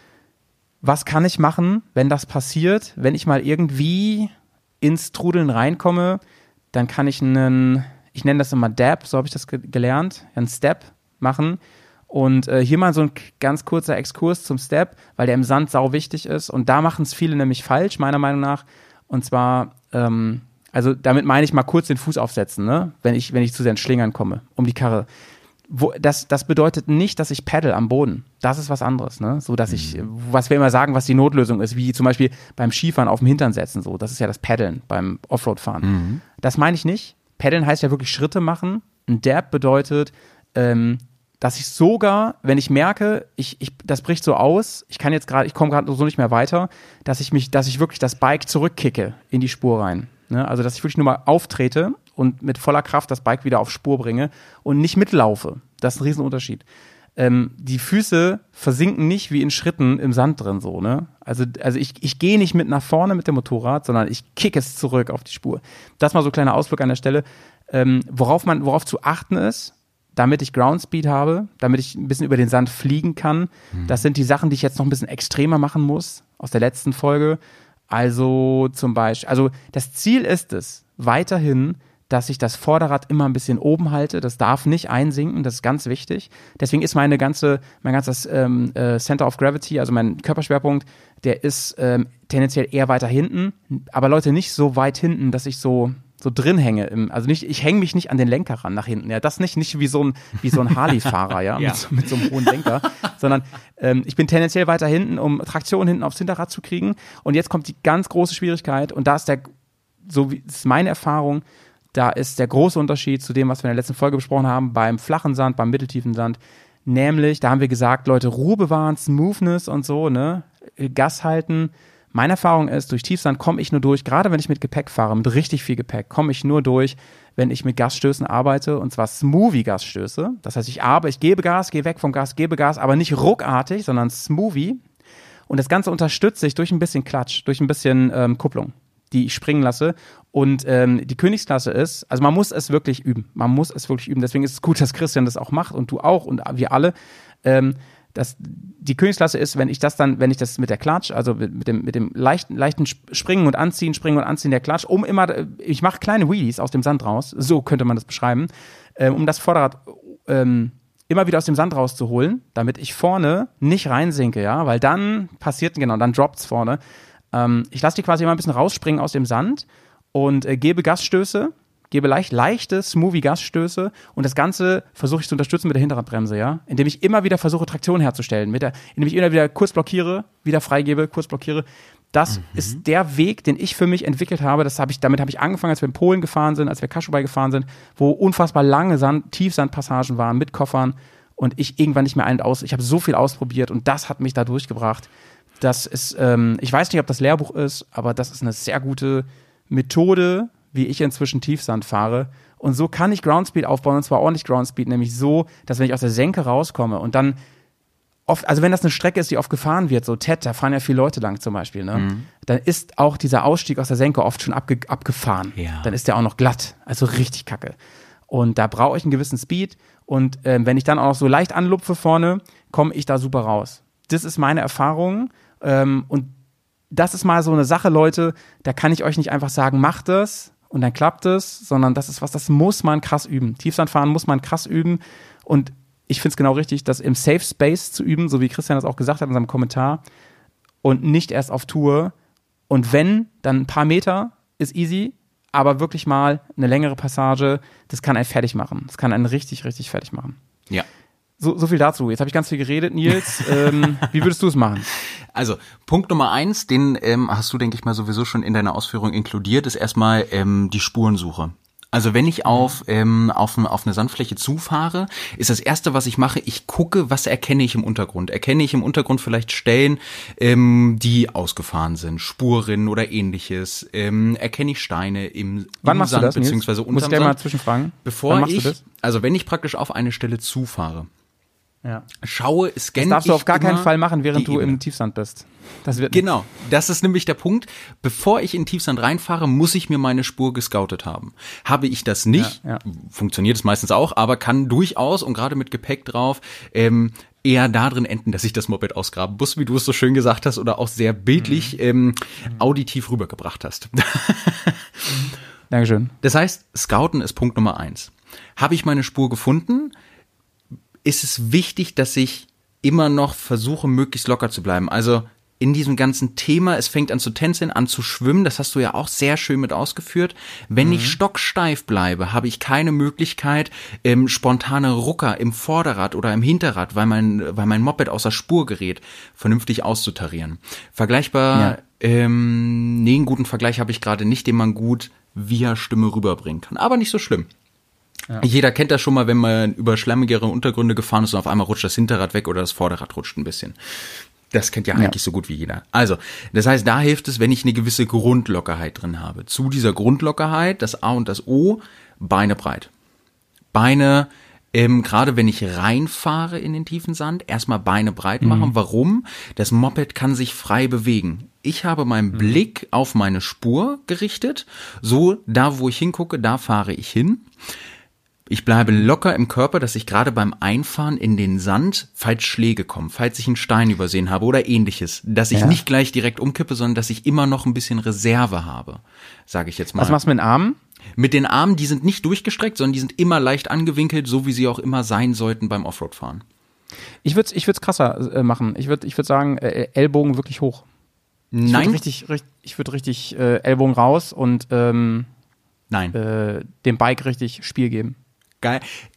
Was kann ich machen, wenn das passiert? Wenn ich mal irgendwie ins Trudeln reinkomme, dann kann ich einen, ich nenne das immer Dab, so habe ich das ge- gelernt, einen Step machen. Und äh, hier mal so ein k- ganz kurzer Exkurs zum Step, weil der im Sand sau wichtig ist. Und da machen es viele nämlich falsch, meiner Meinung nach. Und zwar, ähm, also damit meine ich mal kurz den Fuß aufsetzen, ne? wenn ich, wenn ich zu sehr ins Schlingern komme, um die Karre. Wo, das, das bedeutet nicht, dass ich paddle am Boden. Das ist was anderes, ne? So, dass ich, was wir immer sagen, was die Notlösung ist, wie zum Beispiel beim Skifahren auf dem Hintern setzen, so. Das ist ja das Paddeln beim Offroad-Fahren. Das meine ich nicht. Paddeln heißt ja wirklich Schritte machen. Ein Dab bedeutet, ähm, dass ich sogar, wenn ich merke, ich, ich, das bricht so aus, ich kann jetzt gerade, ich komme gerade so nicht mehr weiter, dass ich mich, dass ich wirklich das Bike zurückkicke in die Spur rein. Ne? Also, dass ich wirklich nur mal auftrete und mit voller Kraft das Bike wieder auf Spur bringe und nicht mitlaufe. Das ist ein Riesenunterschied. Ähm, die Füße versinken nicht wie in Schritten im Sand drin, so, ne? Also, also ich, ich gehe nicht mit nach vorne mit dem Motorrad, sondern ich kicke es zurück auf die Spur. Das mal so ein kleiner Ausflug an der Stelle. Ähm, worauf man, worauf zu achten ist, damit ich Groundspeed habe, damit ich ein bisschen über den Sand fliegen kann. Mhm. Das sind die Sachen, die ich jetzt noch ein bisschen extremer machen muss, aus der letzten Folge. Also zum Beispiel, also das Ziel ist es, weiterhin, dass ich das Vorderrad immer ein bisschen oben halte. Das darf nicht einsinken, das ist ganz wichtig. Deswegen ist meine ganze, mein ganzes ähm, äh, Center of Gravity, also mein Körperschwerpunkt, der ist ähm, tendenziell eher weiter hinten. Aber Leute, nicht so weit hinten, dass ich so so drin hänge. Im, also nicht, ich hänge mich nicht an den Lenker ran nach hinten. Ja, das nicht, nicht wie so ein, wie so ein Harley-Fahrer, ja, Ja. Mit, so, mit so einem hohen Lenker, sondern ähm, ich bin tendenziell weiter hinten, um Traktion hinten aufs Hinterrad zu kriegen. Und jetzt kommt die ganz große Schwierigkeit und da ist der so wie, das ist meine Erfahrung, da ist der große Unterschied zu dem, was wir in der letzten Folge besprochen haben, beim flachen Sand, beim mitteltiefen Sand. Nämlich, da haben wir gesagt, Leute, Ruhe bewahren, Smoothness und so, ne, Gas halten. Meine Erfahrung ist, durch Tiefsand komme ich nur durch, gerade wenn ich mit Gepäck fahre, mit richtig viel Gepäck, komme ich nur durch, wenn ich mit Gasstößen arbeite, und zwar Smoothie-Gasstöße. Das heißt, ich arbeite, ich gebe Gas, gehe weg vom Gas, gebe Gas, aber nicht ruckartig, sondern Smoothie. Und das Ganze unterstütze ich durch ein bisschen Klatsch, durch ein bisschen ähm, Kupplung, die ich springen lasse. Und ähm, die Königsklasse ist, also man muss es wirklich üben. Man muss es wirklich üben. Deswegen ist es gut, dass Christian das auch macht und du auch und wir alle. Ähm, das, die Königsklasse ist, wenn ich das dann, wenn ich das mit der Klatsch, also mit dem, mit dem leichten, leichten Springen und Anziehen, Springen und Anziehen der Klatsch, um immer, ich mache kleine Wheelies aus dem Sand raus, so könnte man das beschreiben, ähm, um das Vorderrad ähm, immer wieder aus dem Sand rauszuholen, damit ich vorne nicht reinsinke, ja, weil dann passiert, genau, dann droppt's vorne. Ähm, ich lasse die quasi immer ein bisschen rausspringen aus dem Sand und äh, gebe Gasstöße, gebe leicht, leichte, smoothie Gasstöße und das Ganze versuche ich zu unterstützen mit der Hinterradbremse, ja, indem ich immer wieder versuche, Traktion herzustellen, mit der, indem ich immer wieder kurz blockiere, wieder freigebe, kurz blockiere. Das mhm. ist der Weg, den ich für mich entwickelt habe. Das habe ich, damit habe ich angefangen, als wir in Polen gefahren sind, als wir Kaschubaj gefahren sind, wo unfassbar lange Sand, Tiefsandpassagen waren mit Koffern und ich irgendwann nicht mehr ein und aus. Ich habe so viel ausprobiert und das hat mich da durchgebracht. Das ist, ähm, ich weiß nicht, ob das Lehrbuch ist, aber das ist eine sehr gute Methode, wie ich inzwischen Tiefsand fahre. Und so kann ich Groundspeed aufbauen, und zwar ordentlich Groundspeed, nämlich so, dass wenn ich aus der Senke rauskomme und dann oft, also wenn das eine Strecke ist, die oft gefahren wird, so T E D, da fahren ja viele Leute lang zum Beispiel, ne? Mhm. Dann ist auch dieser Ausstieg aus der Senke oft schon abge- abgefahren. Ja. Dann ist der auch noch glatt, also richtig kacke. Und da brauche ich einen gewissen Speed und ähm, wenn ich dann auch noch so leicht anlupfe vorne, komme ich da super raus. Das ist meine Erfahrung ähm, und das ist mal so eine Sache, Leute, da kann ich euch nicht einfach sagen, macht das und dann klappt es, sondern das ist was, das muss man krass üben. Tiefsandfahren muss man krass üben und ich finde es genau richtig, das im Safe Space zu üben, so wie Christian das auch gesagt hat in seinem Kommentar und nicht erst auf Tour und wenn, dann ein paar Meter ist easy, aber wirklich mal eine längere Passage, das kann einen fertig machen. Das kann einen richtig, richtig fertig machen. Ja. So, so viel dazu. Jetzt habe ich ganz viel geredet, Nils. ähm, wie würdest du es machen? Also, Punkt Nummer eins, den ähm, hast du, denke ich mal, sowieso schon in deiner Ausführung inkludiert, ist erstmal ähm, die Spurensuche. Also wenn ich auf, ähm, auf, auf eine Sandfläche zufahre, ist das Erste, was ich mache, ich gucke, was erkenne ich im Untergrund. Erkenne ich im Untergrund vielleicht Stellen, ähm, die ausgefahren sind, Spurrinnen oder ähnliches. Ähm, erkenne ich Steine im, Wann im machst Sand du das, beziehungsweise Nils? unterm Muss ich dir Sand. mal zwischenfragen? Bevor Wann machst ich, du das? also wenn ich praktisch auf eine Stelle zufahre, ja. schaue, scanne ich Das darfst du auf gar immer keinen Fall machen, während du Ebene. im Tiefsand bist. Das wird Genau, das ist nämlich der Punkt. Bevor ich in Tiefsand reinfahre, muss ich mir meine Spur gescoutet haben. Habe ich das nicht, ja, ja. funktioniert es meistens auch, aber kann durchaus und gerade mit Gepäck drauf ähm, eher da drin enden, dass ich das Moped ausgraben muss, wie du es so schön gesagt hast oder auch sehr bildlich mhm. ähm, auditiv rübergebracht hast. Dankeschön. Das heißt, Scouten ist Punkt Nummer eins. Habe ich meine Spur gefunden, ist es wichtig, dass ich immer noch versuche, möglichst locker zu bleiben. Also in diesem ganzen Thema, es fängt an zu tänzeln, an zu schwimmen, das hast du ja auch sehr schön mit ausgeführt. Wenn mhm. ich stocksteif bleibe, habe ich keine Möglichkeit, ähm, spontane Rucker im Vorderrad oder im Hinterrad, weil mein, weil mein Moped außer Spur gerät, vernünftig auszutarieren. Vergleichbar, ja. ähm, nee, einen guten Vergleich habe ich gerade nicht, den man gut via Stimme rüberbringen kann. Aber nicht so schlimm. Ja. Jeder kennt das schon mal, wenn man über schlammigere Untergründe gefahren ist und auf einmal rutscht das Hinterrad weg oder das Vorderrad rutscht ein bisschen. Das kennt ja eigentlich ja. so gut wie jeder. Also, das heißt, da hilft es, wenn ich eine gewisse Grundlockerheit drin habe. Zu dieser Grundlockerheit, das A und das O, Beine breit. Beine, ähm, gerade wenn ich reinfahre in den tiefen Sand, erstmal Beine breit machen. Mhm. Warum? Das Moped kann sich frei bewegen. Ich habe meinen mhm. Blick auf meine Spur gerichtet. So, da wo ich hingucke, da fahre ich hin. Ich bleibe locker im Körper, dass ich gerade beim Einfahren in den Sand, falls Schläge kommen, falls ich einen Stein übersehen habe oder ähnliches, dass ich ja. nicht gleich direkt umkippe, sondern dass ich immer noch ein bisschen Reserve habe, sage ich jetzt mal. Was machst du mit den Armen? Mit den Armen, die sind nicht durchgestreckt, sondern die sind immer leicht angewinkelt, so wie sie auch immer sein sollten beim Offroad-Fahren. Ich würde es ich würd's krasser äh, machen. Ich würde ich würd sagen, äh, Ellbogen wirklich hoch. Ich Nein. Würd richtig, richtig, ich würde richtig äh, Ellbogen raus und ähm, Nein. Äh, dem Bike richtig Spiel geben. Geil.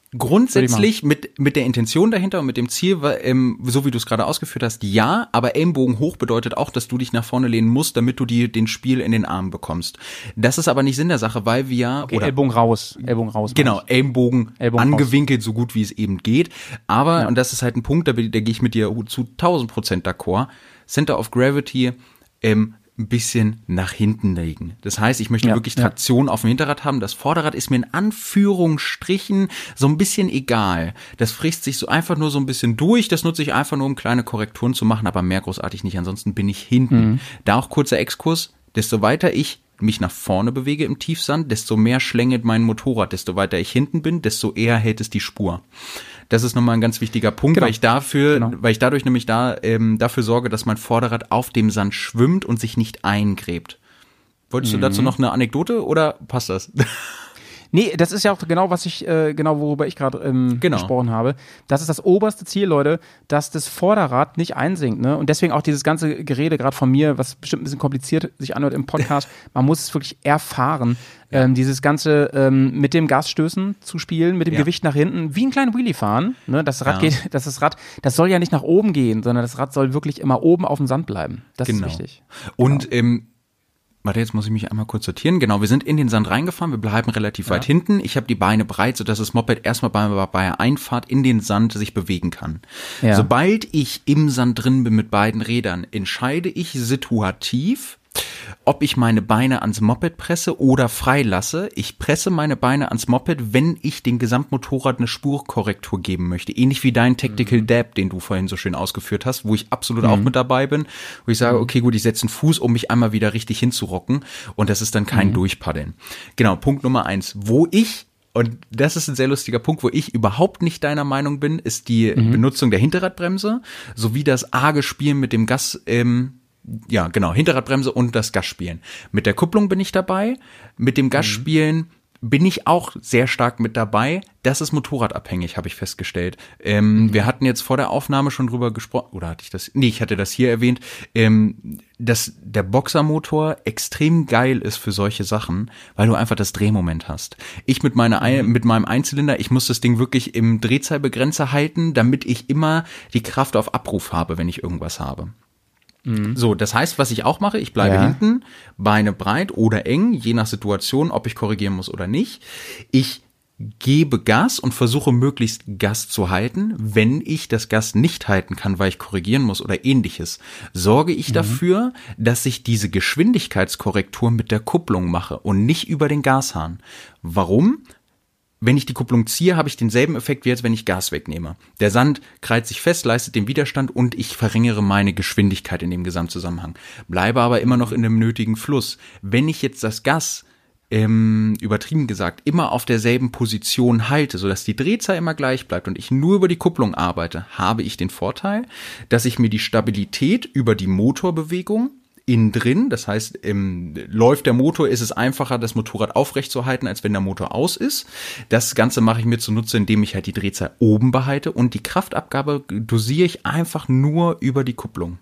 Grundsätzlich mit mit der Intention dahinter und mit dem Ziel, ähm, so wie du es gerade ausgeführt hast, ja, aber Ellenbogen hoch bedeutet auch, dass du dich nach vorne lehnen musst, damit du dir den Spiel in den Arm bekommst. Das ist aber nicht Sinn der Sache, weil wir okay, oder Ellbogen raus, Ellbogen raus. Genau, Ellenbogen, Ellbogen angewinkelt, raus. So gut wie es eben geht. Aber ja. und das ist halt ein Punkt, da, da gehe ich mit dir zu tausend Prozent d'accord. Center of Gravity ähm, ein bisschen nach hinten legen. Das heißt, ich möchte ja, wirklich Traktion ja. auf dem Hinterrad haben. Das Vorderrad ist mir in Anführungsstrichen so ein bisschen egal. Das frisst sich so einfach nur so ein bisschen durch. Das nutze ich einfach nur, um kleine Korrekturen zu machen, aber mehr großartig nicht. Ansonsten bin ich hinten. Mhm. Da auch kurzer Exkurs. Desto weiter ich mich nach vorne bewege im Tiefsand, desto mehr schlängelt mein Motorrad. Desto weiter ich hinten bin, desto eher hält es die Spur. Das ist nochmal ein ganz wichtiger Punkt, genau. weil ich dafür, genau. weil ich dadurch nämlich da ähm, dafür sorge, dass mein Vorderrad auf dem Sand schwimmt und sich nicht eingräbt. Wolltest mhm. du dazu noch eine Anekdote oder passt das? Nee, das ist ja auch genau, was ich, äh, genau worüber ich gerade ähm, genau. gesprochen habe. Das ist das oberste Ziel, Leute, dass das Vorderrad nicht einsinkt, ne? Und deswegen auch dieses ganze Gerede gerade von mir, was bestimmt ein bisschen kompliziert sich anhört im Podcast, man muss es wirklich erfahren, ja. ähm, dieses ganze ähm, mit dem Gasstößen zu spielen, mit dem ja. Gewicht nach hinten, wie ein kleiner Wheelie fahren, ne? Das Rad ja. geht, das, das Rad, das soll ja nicht nach oben gehen, sondern das Rad soll wirklich immer oben auf dem Sand bleiben. Das genau. ist wichtig. Und genau. ähm, Warte, jetzt muss ich mich einmal kurz sortieren. Genau, wir sind in den Sand reingefahren, wir bleiben relativ ja. weit hinten. Ich habe die Beine breit, sodass das Moped erstmal bei, bei der Einfahrt in den Sand sich bewegen kann. Ja. Sobald ich im Sand drin bin mit beiden Rädern, entscheide ich situativ, ob ich meine Beine ans Moped presse oder freilasse. Ich presse meine Beine ans Moped, wenn ich dem Gesamtmotorrad eine Spurkorrektur geben möchte. Ähnlich wie dein Tactical mhm. Dab, den du vorhin so schön ausgeführt hast, wo ich absolut mhm. auch mit dabei bin, wo ich sage, okay, gut, ich setze einen Fuß, um mich einmal wieder richtig hinzurocken und das ist dann kein mhm. Durchpaddeln. Genau, Punkt Nummer eins. Wo ich Und das ist ein sehr lustiger Punkt, wo ich überhaupt nicht deiner Meinung bin, ist die mhm. Benutzung der Hinterradbremse sowie das arge Spielen mit dem Gas, ähm, ja, genau, Hinterradbremse und das Gasspielen. Mit der Kupplung bin ich dabei, mit dem Gasspielen mhm. bin ich auch sehr stark mit dabei. Das ist motorradabhängig, habe ich festgestellt. Ähm, mhm. Wir hatten jetzt vor der Aufnahme schon drüber gesprochen, oder hatte ich das? Nee, ich hatte das hier erwähnt, ähm, dass der Boxermotor extrem geil ist für solche Sachen, weil du einfach das Drehmoment hast. Ich mit meiner mhm. mit meinem Einzylinder, ich muss das Ding wirklich im Drehzahlbegrenzer halten, damit ich immer die Kraft auf Abruf habe, wenn ich irgendwas habe. So, das heißt, was ich auch mache, ich bleibe ja. hinten, Beine breit oder eng, je nach Situation, ob ich korrigieren muss oder nicht. Ich gebe Gas und versuche möglichst Gas zu halten. Wenn ich das Gas nicht halten kann, weil ich korrigieren muss oder ähnliches, sorge ich mhm. dafür, dass ich diese Geschwindigkeitskorrektur mit der Kupplung mache und nicht über den Gashahn. Warum? Wenn ich die Kupplung ziehe, habe ich denselben Effekt, wie als wenn ich Gas wegnehme. Der Sand krallt sich fest, leistet den Widerstand und ich verringere meine Geschwindigkeit in dem Gesamtzusammenhang. Bleibe aber immer noch in dem nötigen Fluss. Wenn ich jetzt das Gas, ähm, übertrieben gesagt, immer auf derselben Position halte, sodass die Drehzahl immer gleich bleibt und ich nur über die Kupplung arbeite, habe ich den Vorteil, dass ich mir die Stabilität über die Motorbewegung innen drin, das heißt, ähm, läuft der Motor, ist es einfacher, das Motorrad aufrecht zu halten, als wenn der Motor aus ist. Das Ganze mache ich mir zunutze, indem ich halt die Drehzahl oben behalte und die Kraftabgabe dosiere ich einfach nur über die Kupplung.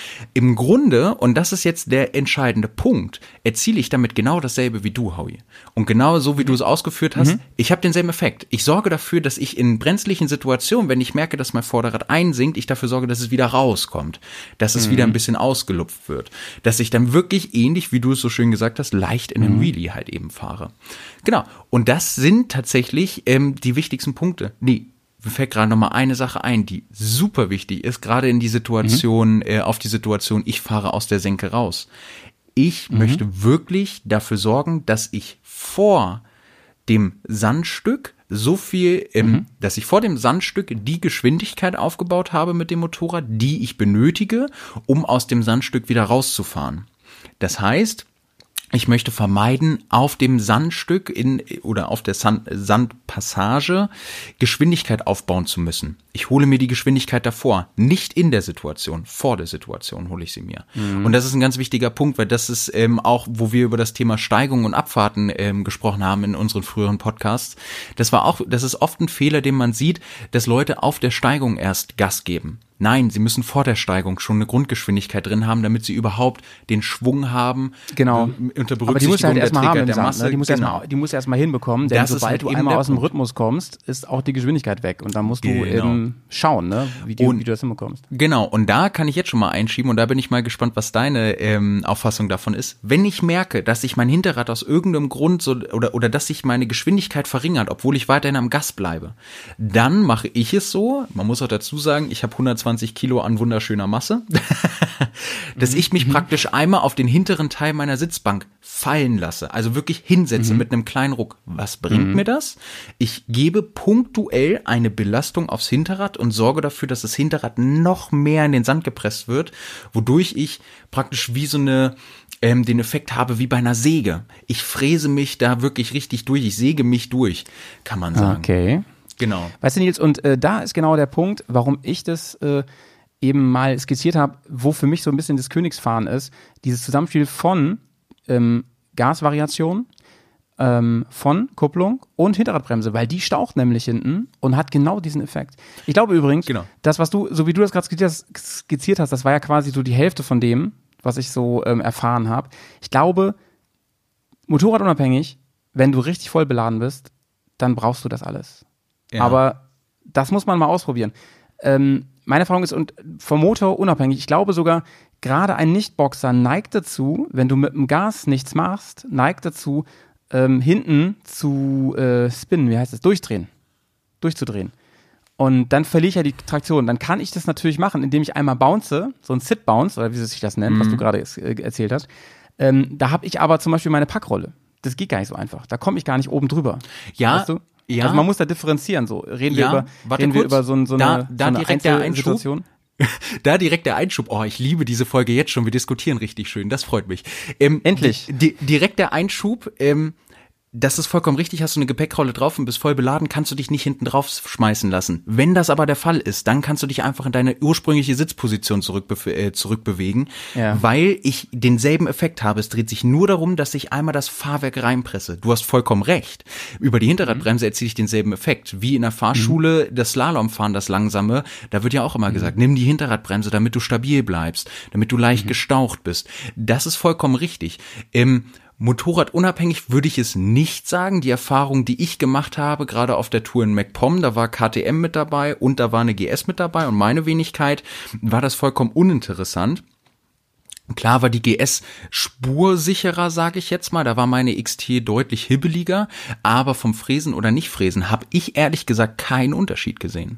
Im Grunde, und das ist jetzt der entscheidende Punkt, erziele ich damit genau dasselbe wie du, Howie. Und genau so, wie du es ausgeführt hast, mhm. ich habe denselben Effekt. Ich sorge dafür, dass ich in brenzlichen Situationen, wenn ich merke, dass mein Vorderrad einsinkt, ich dafür sorge, dass es wieder rauskommt, dass es mhm. wieder ein bisschen ausgelupft wird, dass ich dann wirklich ähnlich, wie du es so schön gesagt hast, leicht in den mhm. Wheelie halt eben fahre. Genau. Und das sind tatsächlich ähm, die wichtigsten Punkte. Nee, mir fällt gerade noch mal eine Sache ein, die super wichtig ist, gerade in die Situation, mhm. äh, auf die Situation, ich fahre aus der Senke raus. Ich mhm. möchte wirklich dafür sorgen, dass ich vor dem Sandstück so viel, ähm, mhm. dass ich vor dem Sandstück die Geschwindigkeit aufgebaut habe mit dem Motorrad, die ich benötige, um aus dem Sandstück wieder rauszufahren. Das heißt, ich möchte vermeiden, auf dem Sandstück in oder auf der Sand, Sandpassage Geschwindigkeit aufbauen zu müssen. Ich hole mir die Geschwindigkeit davor, nicht in der Situation, vor der Situation hole ich sie mir. Mhm. Und das ist ein ganz wichtiger Punkt, weil das ist ähm, auch, wo wir über das Thema Steigung und Abfahrten ähm, gesprochen haben in unseren früheren Podcasts. Das war auch, das ist oft ein Fehler, den man sieht, dass Leute auf der Steigung erst Gas geben. Nein, sie müssen vor der Steigung schon eine Grundgeschwindigkeit drin haben, damit sie überhaupt den Schwung haben. Genau. Äh, unter Aber die muss halt Berücksichtigung der erstmal haben Trigger, im der Sand, Masse. ne? Die muss genau. erstmal, die muss erstmal hinbekommen, denn Das ist sobald halt du eben einmal der aus dem Punkt. Rhythmus kommst, ist auch die Geschwindigkeit weg und dann musst du Genau. eben schauen, ne? Wie, die, Und- wie du das hinbekommst. Genau, und da kann ich jetzt schon mal einschieben und da bin ich mal gespannt, was deine ähm, Auffassung davon ist. Wenn ich merke, dass sich mein Hinterrad aus irgendeinem Grund so oder oder dass sich meine Geschwindigkeit verringert, obwohl ich weiterhin am Gas bleibe, dann mache ich es so, man muss auch dazu sagen, ich habe hundertzwanzig Kilo an wunderschöner Masse, dass ich mich praktisch einmal auf den hinteren Teil meiner Sitzbank fallen lasse, also wirklich hinsetze mit einem kleinen Ruck. Was bringt mir das? Ich gebe punktuell eine Belastung aufs Hinterrad und sorge dafür, dass das Hinterrad noch mehr in den Sand gepresst wird, wodurch ich praktisch wie so eine ähm, den Effekt habe wie bei einer Säge. Ich fräse mich da wirklich richtig durch, ich säge mich durch, kann man sagen. Okay. Genau. Weißt du, Nils, und äh, da ist genau der Punkt, warum ich das äh, eben mal skizziert habe, wo für mich so ein bisschen das Königsfahren ist, dieses Zusammenspiel von ähm, Gasvariation, ähm, von Kupplung und Hinterradbremse, weil die staucht nämlich hinten und hat genau diesen Effekt. Ich glaube übrigens, Genau. das, was du, so wie du das gerade skizziert hast, skizziert hast, das war ja quasi so die Hälfte von dem, was ich so ähm, erfahren habe. Ich glaube, motorradunabhängig, wenn du richtig voll beladen bist, dann brauchst du das alles. Ja. Aber das muss man mal ausprobieren. Ähm, meine Erfahrung ist, und vom Motor unabhängig, ich glaube sogar, gerade ein Nicht-Boxer neigt dazu, wenn du mit dem Gas nichts machst, neigt dazu, ähm, hinten zu äh, spinnen, wie heißt das, durchdrehen, durchzudrehen. Und dann verliere ich ja die Traktion. Dann kann ich das natürlich machen, indem ich einmal bounce, so ein Sit-Bounce, oder wie sich das nennt, was du gerade äh, erzählt hast. Ähm, da habe ich aber zum Beispiel meine Packrolle. Das geht gar nicht so einfach. Da komme ich gar nicht oben drüber. Ja, weißt du? ja. Also man muss da differenzieren. So reden Ja, wir über, warte reden wir kurz. über so, ein, so Da- eine, da so eine direkt der Einschub. Einzelsituation. Da direkt der Einschub. Oh, ich liebe diese Folge jetzt schon. Wir diskutieren richtig schön. Das freut mich. Ähm, Endlich. Di direkt der Einschub. Ähm, das ist vollkommen richtig. Hast du eine Gepäckrolle drauf und bist voll beladen, kannst du dich nicht hinten drauf schmeißen lassen. Wenn das aber der Fall ist, dann kannst du dich einfach in deine ursprüngliche Sitzposition zurückbe äh, zurückbewegen, Ja. weil ich denselben Effekt habe. Es dreht sich nur darum, dass ich einmal das Fahrwerk reinpresse. Du hast vollkommen recht. Über die Hinterradbremse erziele ich denselben Effekt. Wie in der Fahrschule das Slalomfahren, das Langsame, da wird ja auch immer gesagt, nimm die Hinterradbremse, damit du stabil bleibst, damit du leicht gestaucht bist. Das ist vollkommen richtig. Ähm, Motorradunabhängig würde ich es nicht sagen. Die Erfahrung, die ich gemacht habe, gerade auf der Tour in MacPom, da war K T M mit dabei und da war eine G S mit dabei und meine Wenigkeit, war das vollkommen uninteressant. Klar war die G S spursicherer, sage ich jetzt mal, da war meine X T deutlich hibbeliger, aber vom Fräsen oder Nicht-Fräsen habe ich ehrlich gesagt keinen Unterschied gesehen.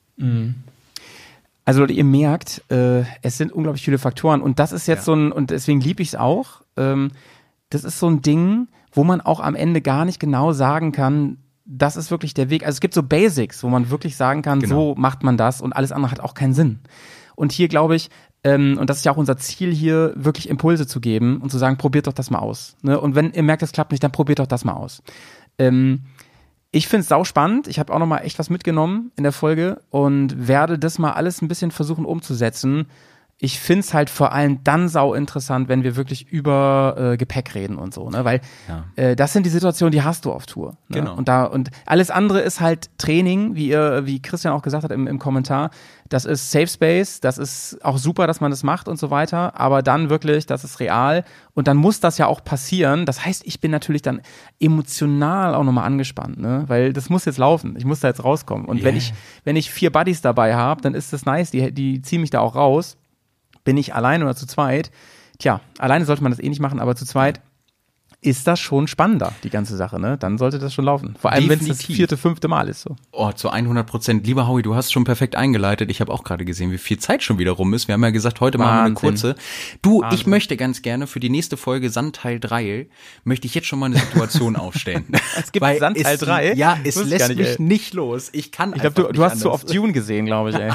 Also Leute, ihr merkt, äh, es sind unglaublich viele Faktoren und das ist jetzt Ja. so ein, und deswegen liebe ich es auch, ähm, das ist so ein Ding, wo man auch am Ende gar nicht genau sagen kann, das ist wirklich der Weg. Also es gibt so Basics, wo man wirklich sagen kann, Genau. so macht man das und alles andere hat auch keinen Sinn. Und hier glaube ich, ähm, und das ist ja auch unser Ziel hier, wirklich Impulse zu geben und zu sagen, probiert doch das mal aus. Ne? Und wenn ihr merkt, das klappt nicht, dann probiert doch das mal aus. Ähm, Ich finde es sau spannend. Ich habe auch noch mal echt was mitgenommen in der Folge und werde das mal alles ein bisschen versuchen umzusetzen. Ich finde es halt vor allem dann sau interessant, wenn wir wirklich über äh, Gepäck reden und so, ne? Weil Ja. äh, das sind die Situationen, die hast du auf Tour. Ne? Genau. Und da und alles andere ist halt Training, wie ihr, wie Christian auch gesagt hat im, im Kommentar. Das ist Safe Space, das ist auch super, dass man das macht und so weiter. Aber dann wirklich, das ist real und dann muss das ja auch passieren. Das heißt, ich bin natürlich dann emotional auch nochmal angespannt, ne? Weil das muss jetzt laufen. Ich muss da jetzt rauskommen. Und wenn Yeah. ich wenn ich vier Buddies dabei habe, dann ist das nice. Die die ziehen mich da auch raus. Bin ich allein oder zu zweit? Tja, alleine sollte man das eh nicht machen, aber zu zweit ist das schon spannender, die ganze Sache, ne? Dann sollte das schon laufen. Vor allem, wenn es das Definitiv. vierte, fünfte Mal ist, so. Oh, zu hundert Prozent. Lieber Howie, du hast schon perfekt eingeleitet. Ich habe auch gerade gesehen, wie viel Zeit schon wieder rum ist. Wir haben ja gesagt, heute machen wir eine Wahnsinn. kurze. Du, Wahnsinn. ich möchte ganz gerne für die nächste Folge Sandteil drei, möchte ich jetzt schon mal eine Situation aufstellen. Es gibt Weil Sandteil es- drei? Ja, es Wusste ich lässt gar nicht, mich ey. nicht los. Ich kann Ich glaube, du, du hast zu oft Dune gesehen, glaube ich, ey.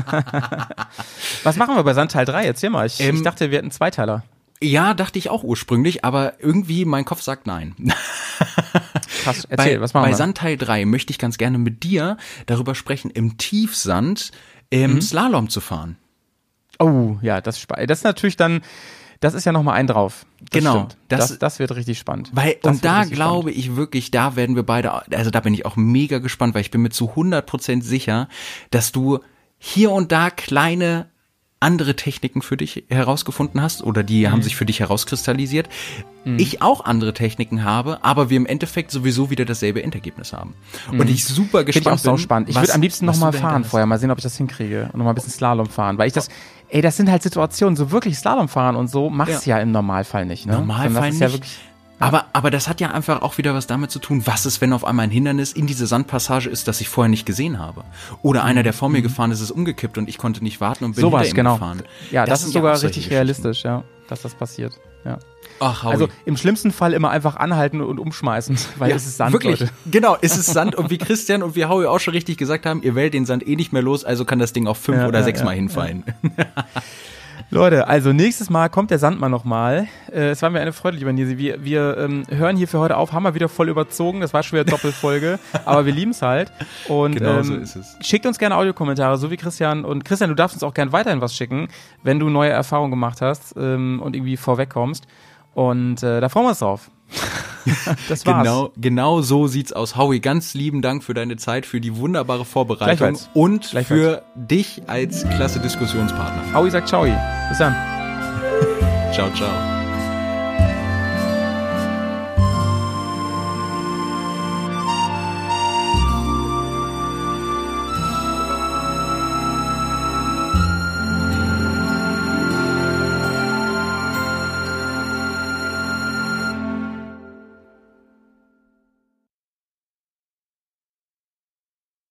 Was machen wir bei Sandteil drei? Erzähl mal. Ich, Ähm, ich dachte, wir hätten Zweiteiler. Ja, dachte ich auch ursprünglich, aber irgendwie mein Kopf sagt nein. Krass, erzähl, bei, was machen bei wir? Sandteil drei möchte ich ganz gerne mit dir darüber sprechen, im Tiefsand ähm, Mhm. Slalom zu fahren. Oh, ja, das, ist spa- das ist natürlich dann, das ist ja nochmal ein drauf. Das Genau, stimmt. das- Das, das, wird richtig spannend. Weil, das und wird da richtig glaube ich wirklich, da werden wir beide, also da bin ich auch mega gespannt, weil ich bin mir zu hundert Prozent sicher, dass du hier und da kleine andere Techniken für dich herausgefunden hast oder die mhm. haben sich für dich herauskristallisiert. Mhm. Ich auch andere Techniken habe, aber wir im Endeffekt sowieso wieder dasselbe Endergebnis haben. Mhm. Und ich super gespannt bin. Ich auch spannend. Ich würde am liebsten nochmal fahren vorher, mal sehen, ob ich das hinkriege und nochmal ein bisschen Slalom fahren, weil ich das, ey, das sind halt Situationen, so wirklich Slalom fahren und so machst du ja. ja im Normalfall nicht. Ne? Normalfall nicht. Ja wirklich, Aber, aber das hat ja einfach auch wieder was damit zu tun, was ist, wenn auf einmal ein Hindernis in diese Sandpassage ist, das ich vorher nicht gesehen habe. Oder einer, der vor mir mhm. gefahren ist, ist umgekippt und ich konnte nicht warten und bin so hinter ihm genau. gefahren. Ja, das, das ist sogar richtig realistisch, ja, dass das passiert. Ja. Ach, also im schlimmsten Fall immer einfach anhalten und umschmeißen, weil ja, es ist Sand, wirklich, Leute. Genau, es ist Sand und wie Christian und wie Howie auch schon richtig gesagt haben, ihr wählt den Sand eh nicht mehr los, also kann das Ding auch fünf ja, oder ja, sechs ja, Mal hinfallen. Ja. Leute, also nächstes Mal kommt der Sandmann nochmal. Äh, es war mir eine Freude, lieber Nisi. Wir, wir ähm, hören hier für heute auf, haben wir wieder voll überzogen. Das war schon wieder Doppelfolge, aber wir lieben es halt. Und genau ähm, so ist es. Schickt uns gerne Audiokommentare, so wie Christian. Und Christian, du darfst uns auch gerne weiterhin was schicken, wenn du neue Erfahrungen gemacht hast ähm, und irgendwie vorwegkommst. Und äh, da freuen wir uns drauf. Das war's. Genau, genau so sieht's aus. Howie, ganz lieben Dank für deine Zeit, für die wunderbare Vorbereitung Gleichfalls. und Gleichfalls. für dich als klasse Diskussionspartner. Howie sagt ciao. Bis dann. Ciao, ciao.